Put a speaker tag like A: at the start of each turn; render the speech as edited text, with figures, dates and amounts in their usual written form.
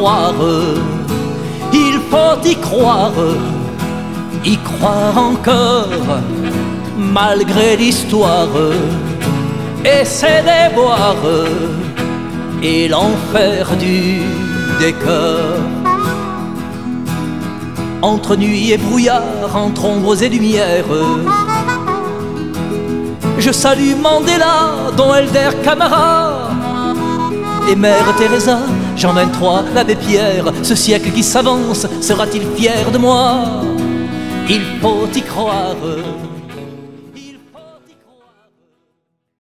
A: croire, il faut y croire encore, malgré l'histoire et ses déboires et l'enfer du décor. Entre nuit et brouillard, entre ombres et lumières, je salue Mandela, Don Helder Camara et Mère Teresa, Jean 23, l'abbé Pierre. Ce siècle qui s'avance, sera-t-il fier de moi? Il faut y croire.